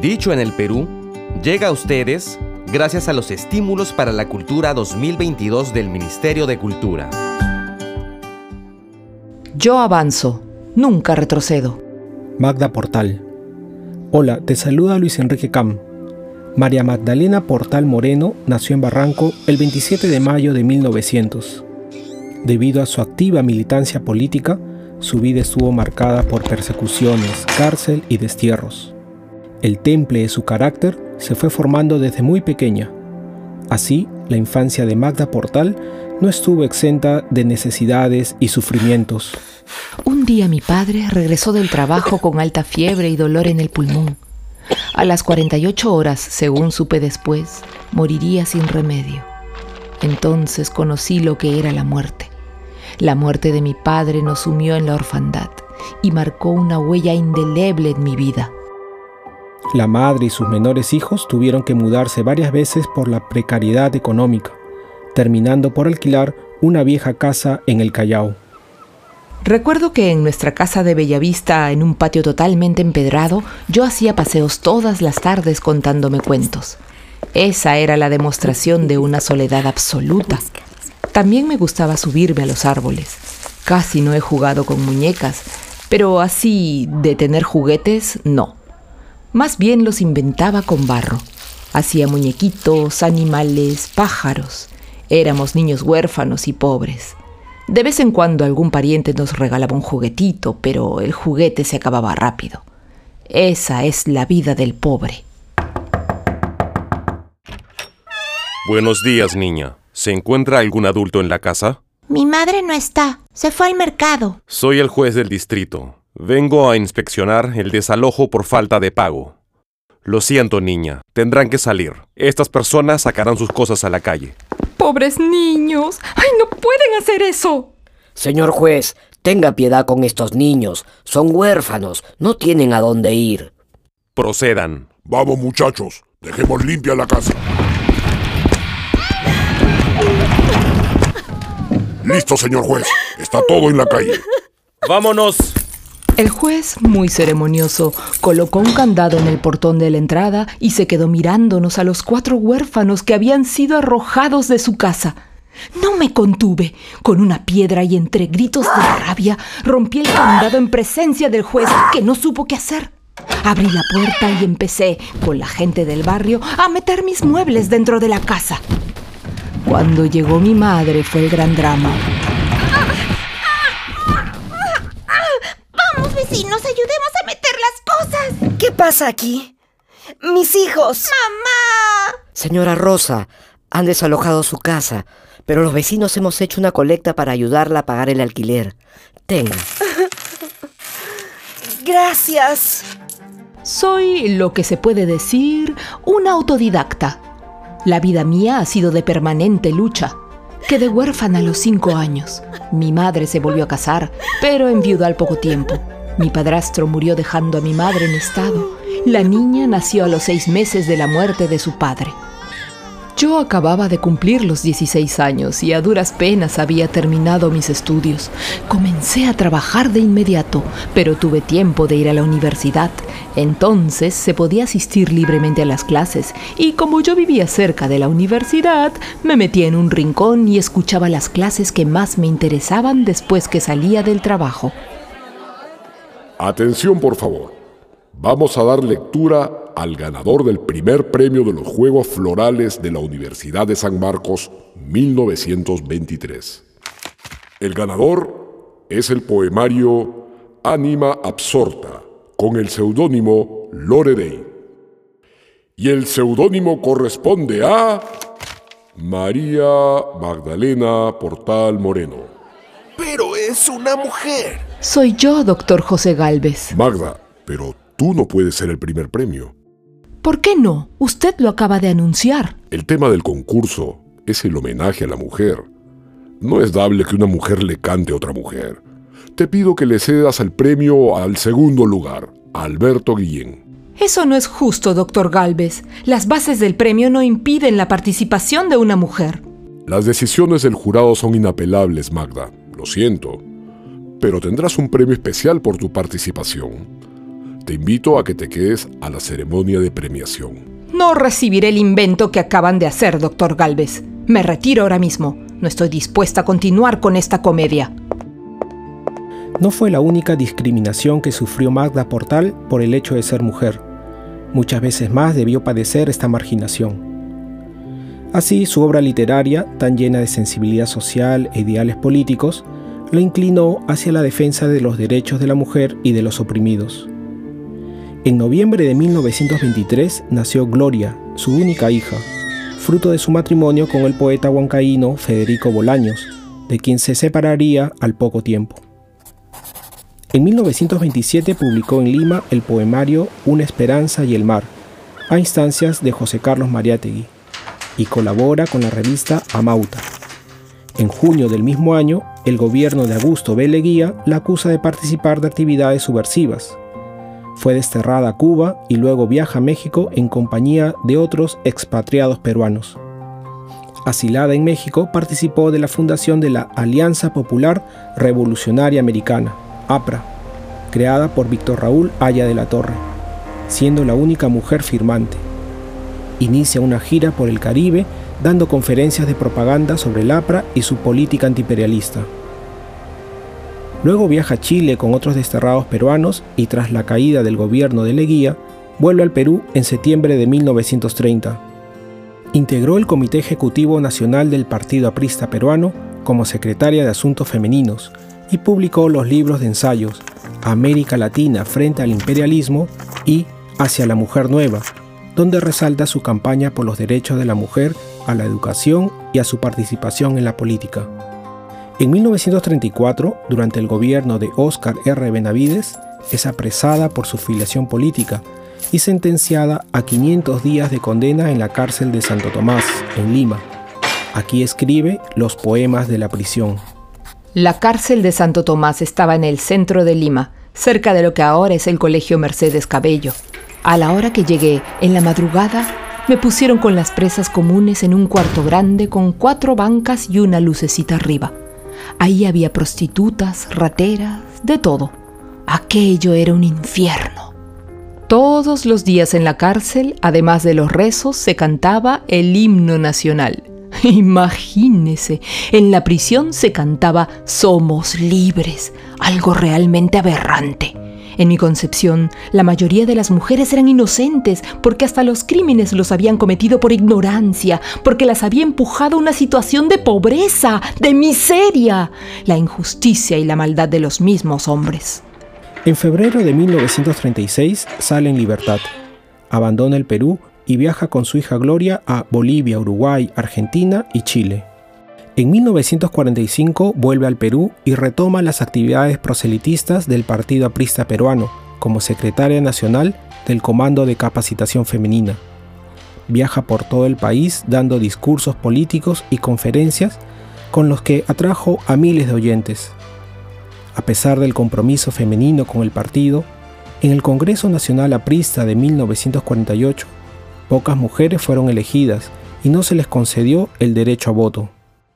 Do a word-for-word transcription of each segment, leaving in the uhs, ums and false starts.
Dicho en el Perú, llega a ustedes gracias a los estímulos para la cultura dos mil veintidós del Ministerio de Cultura. Yo avanzo, nunca retrocedo. Magda Portal. Hola, te saluda Luis Enrique Cam. María Magdalena Portal Moreno nació en Barranco el veintisiete de mayo de mil novecientos. Debido a su activa militancia política, su vida estuvo marcada por persecuciones, cárcel y destierros. El temple de su carácter se fue formando desde muy pequeña. Así, la infancia de Magda Portal no estuvo exenta de necesidades y sufrimientos. Un día mi padre regresó del trabajo con alta fiebre y dolor en el pulmón. A las cuarenta y ocho horas, según supe después, moriría sin remedio. Entonces conocí lo que era la muerte. La muerte de mi padre nos sumió en la orfandad y marcó una huella indeleble en mi vida. La madre y sus menores hijos tuvieron que mudarse varias veces por la precariedad económica, terminando por alquilar una vieja casa en el Callao. Recuerdo que en nuestra casa de Bellavista, en un patio totalmente empedrado, yo hacía paseos todas las tardes contándome cuentos. Esa era la demostración de una soledad absoluta. También me gustaba subirme a los árboles. Casi no he jugado con muñecas, pero así de tener juguetes, no. Más bien los inventaba con barro. Hacía muñequitos, animales, pájaros. Éramos niños huérfanos y pobres. De vez en cuando algún pariente nos regalaba un juguetito, pero el juguete se acababa rápido. Esa es la vida del pobre. Buenos días, niña. ¿Se encuentra algún adulto en la casa? Mi madre no está. Se fue al mercado. Soy el juez del distrito. Vengo a inspeccionar el desalojo por falta de pago. Lo siento, niña. Tendrán que salir. Estas personas sacarán sus cosas a la calle. ¡Pobres niños! ¡Ay, no pueden hacer eso! Señor juez, tenga piedad con estos niños. Son huérfanos. No tienen a dónde ir. Procedan. Vamos, muchachos. Dejemos limpia la casa. Listo, señor juez. Está todo en la calle. ¡Vámonos! El juez, muy ceremonioso, colocó un candado en el portón de la entrada y se quedó mirándonos a los cuatro huérfanos que habían sido arrojados de su casa. No me contuve. Con una piedra y entre gritos de rabia, rompí el candado en presencia del juez, que no supo qué hacer. Abrí la puerta y empecé, con la gente del barrio, a meter mis muebles dentro de la casa. Cuando llegó mi madre fue el gran drama. ¡Vamos, vecinos! ¡Ayudemos a meter las cosas! ¿Qué pasa aquí? ¡Mis hijos! ¡Mamá! Señora Rosa, han desalojado su casa, pero los vecinos hemos hecho una colecta para ayudarla a pagar el alquiler. Tenga. Gracias. Soy, lo que se puede decir, una autodidacta. La vida mía ha sido de permanente lucha. Quedé huérfana a los cinco años. Mi madre se volvió a casar, pero enviudó al poco tiempo. Mi padrastro murió dejando a mi madre en estado. La niña nació a los seis meses de la muerte de su padre. Yo acababa de cumplir los dieciséis años y a duras penas había terminado mis estudios. Comencé a trabajar de inmediato, pero tuve tiempo de ir a la universidad. Entonces se podía asistir libremente a las clases y como yo vivía cerca de la universidad, me metí en un rincón y escuchaba las clases que más me interesaban después que salía del trabajo. Atención, por favor. Vamos a dar lectura al ganador del primer premio de los Juegos Florales de la Universidad de San Marcos mil novecientos veintitrés. El ganador es el poemario Ánima Absorta, con el seudónimo Lore Day. Y el seudónimo corresponde a María Magdalena Portal Moreno. ¡Pero es una mujer! Soy yo, doctor José Gálvez. Magda, pero tú no puedes ser el primer premio. ¿Por qué no? Usted lo acaba de anunciar. El tema del concurso es el homenaje a la mujer. No es dable que una mujer le cante a otra mujer. Te pido que le cedas el premio al segundo lugar, a Alberto Guillén. Eso no es justo, doctor Gálvez. Las bases del premio no impiden la participación de una mujer. Las decisiones del jurado son inapelables, Magda. Lo siento. Pero tendrás un premio especial por tu participación. Te invito a que te quedes a la ceremonia de premiación. No recibiré el invento que acaban de hacer, doctor Gálvez. Me retiro ahora mismo. No estoy dispuesta a continuar con esta comedia. No fue la única discriminación que sufrió Magda Portal por el hecho de ser mujer. Muchas veces más debió padecer esta marginación. Así, su obra literaria, tan llena de sensibilidad social e ideales políticos, la inclinó hacia la defensa de los derechos de la mujer y de los oprimidos. En noviembre de mil novecientos veintitrés nació Gloria, su única hija, fruto de su matrimonio con el poeta huancaíno Federico Bolaños, de quien se separaría al poco tiempo. En mil novecientos veintisiete publicó en Lima el poemario Una esperanza y el mar, a instancias de José Carlos Mariátegui, y colabora con la revista Amauta. En junio del mismo año, el gobierno de Augusto B. Leguía la acusa de participar de actividades subversivas. Fue desterrada a Cuba y luego viaja a México en compañía de otros expatriados peruanos. Asilada en México, participó de la fundación de la Alianza Popular Revolucionaria Americana, A P R A, creada por Víctor Raúl Haya de la Torre, siendo la única mujer firmante. Inicia una gira por el Caribe, dando conferencias de propaganda sobre el A P R A y su política antiimperialista. Luego viaja a Chile con otros desterrados peruanos y tras la caída del gobierno de Leguía, vuelve al Perú en septiembre de mil novecientos treinta. Integró el Comité Ejecutivo Nacional del Partido Aprista Peruano como secretaria de Asuntos Femeninos y publicó los libros de ensayos América Latina frente al imperialismo y Hacia la Mujer Nueva, donde resalta su campaña por los derechos de la mujer a la educación y a su participación en la política. En mil novecientos treinta y cuatro, durante el gobierno de Óscar R. Benavides, es apresada por su filiación política y sentenciada a quinientos días de condena en la cárcel de Santo Tomás, en Lima. Aquí escribe los poemas de la prisión. La cárcel de Santo Tomás estaba en el centro de Lima, cerca de lo que ahora es el Colegio Mercedes Cabello. A la hora que llegué, en la madrugada, me pusieron con las presas comunes en un cuarto grande con cuatro bancas y una lucecita arriba. Ahí había prostitutas, rateras, de todo. Aquello era un infierno. Todos los días en la cárcel, además de los rezos, se cantaba el himno nacional. Imagínese, en la prisión se cantaba Somos libres, algo realmente aberrante. En mi concepción, la mayoría de las mujeres eran inocentes porque hasta los crímenes los habían cometido por ignorancia, porque las había empujado a una situación de pobreza, de miseria, la injusticia y la maldad de los mismos hombres. En febrero de mil novecientos treinta y seis sale en libertad, abandona el Perú y viaja con su hija Gloria a Bolivia, Uruguay, Argentina y Chile. En mil novecientos cuarenta y cinco vuelve al Perú y retoma las actividades proselitistas del Partido Aprista Peruano como secretaria nacional del Comando de Capacitación Femenina. Viaja por todo el país dando discursos políticos y conferencias con los que atrajo a miles de oyentes. A pesar del compromiso femenino con el partido, en el Congreso Nacional Aprista de mil novecientos cuarenta y ocho, pocas mujeres fueron elegidas y no se les concedió el derecho a voto.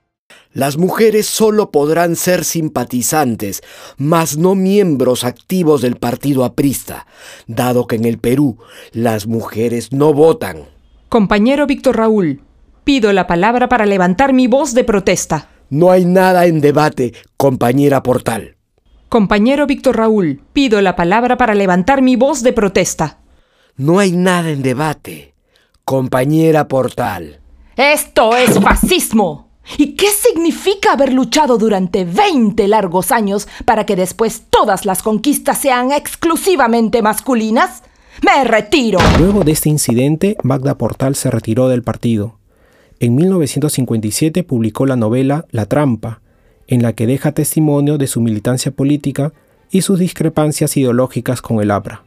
Las mujeres solo podrán ser simpatizantes, mas no miembros activos del partido aprista, dado que en el Perú las mujeres no votan. Compañero Víctor Raúl, pido la palabra para levantar mi voz de protesta. No hay nada en debate, compañera Portal. Compañero Víctor Raúl, pido la palabra para levantar mi voz de protesta. No hay nada en debate, compañera Portal. ¡Esto es fascismo! ¿Y qué significa haber luchado durante veinte largos años para que después todas las conquistas sean exclusivamente masculinas? ¡Me retiro! Luego de este incidente, Magda Portal se retiró del partido. En mil novecientos cincuenta y siete publicó la novela La Trampa, en la que deja testimonio de su militancia política y sus discrepancias ideológicas con el A P R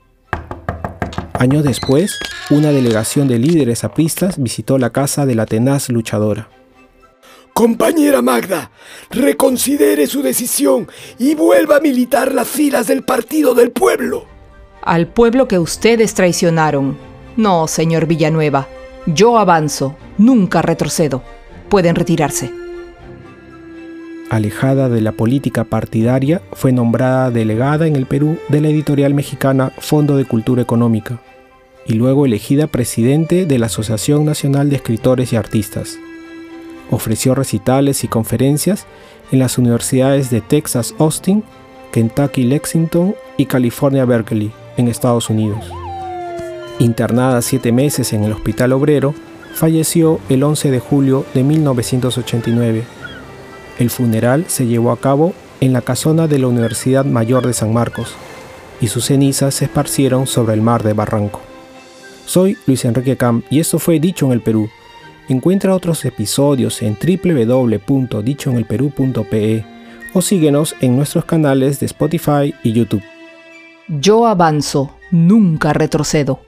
A. Años después, una delegación de líderes apristas visitó la casa de la tenaz luchadora. Compañera Magda, reconsidere su decisión y vuelva a militar las filas del Partido del Pueblo. Al pueblo que ustedes traicionaron. No, señor Villanueva. Yo avanzo, nunca retrocedo. Pueden retirarse. Alejada de la política partidaria, fue nombrada delegada en el Perú de la editorial mexicana Fondo de Cultura Económica y luego elegida presidente de la Asociación Nacional de Escritores y Artistas. Ofreció recitales y conferencias en las universidades de Texas Austin, Kentucky Lexington y California Berkeley, en Estados Unidos. Internada siete meses en el Hospital Obrero, falleció el once de julio de mil novecientos ochenta y nueve. El funeral se llevó a cabo en la casona de la Universidad Mayor de San Marcos y sus cenizas se esparcieron sobre el mar de Barranco. Soy Luis Enrique Cam y esto fue Dicho en el Perú. Encuentra otros episodios en doble u doble u doble u punto dicho en el perú punto pe e o síguenos en nuestros canales de Spotify y YouTube. Yo avanzo, nunca retrocedo.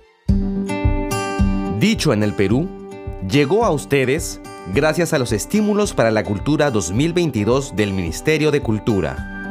Dicho en el Perú llegó a ustedes gracias a los estímulos para la cultura dos mil veintidós del Ministerio de Cultura.